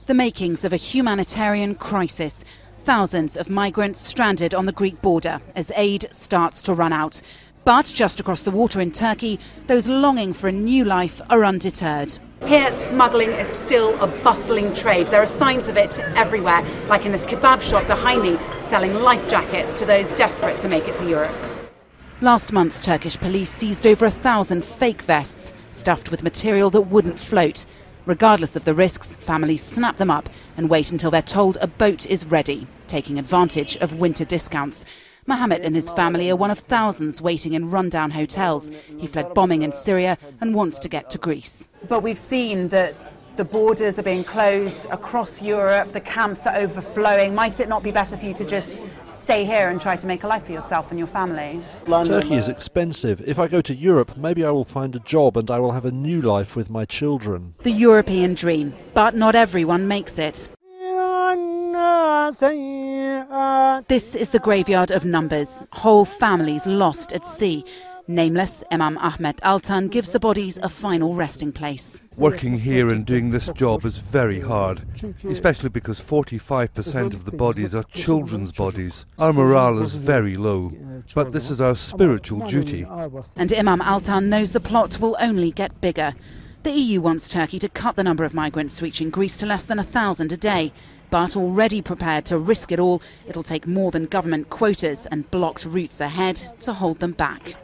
The makings of a humanitarian crisis. Thousands of migrants stranded on the Greek border as aid starts to run out. But just across the water in Turkey, those longing for a new life are undeterred. Here, smuggling is still a bustling trade. There are signs of it everywhere, like in this kebab shop behind me, selling life jackets to those desperate to make it to Europe. Last month, Turkish police seized over 1,000 fake vests stuffed with material that wouldn't float. Regardless of the risks, families snap them up and wait until they're told a boat is ready, taking advantage of winter discounts. Mohammed and his family are one of thousands waiting in rundown hotels. He fled bombing in Syria and wants to get to Greece. But we've seen that the borders are being closed across Europe, the camps are overflowing. Might it not be better for you to just stay here and try to make a life for yourself and your family? Turkey is expensive. If I go to Europe, maybe I will find a job and I will have a new life with my children. The European dream, but not everyone makes it. This is the graveyard of numbers, whole families lost at sea. Nameless, Imam Ahmet Altan gives the bodies a final resting place. Working here and doing this job is very hard, especially because 45% of the bodies are children's bodies. Our morale is very low, but this is our spiritual duty. And Imam Altan knows the plot will only get bigger. The EU wants Turkey to cut the number of migrants reaching Greece to less than 1,000 a day. But already prepared to risk it all, it'll take more than government quotas and blocked routes ahead to hold them back.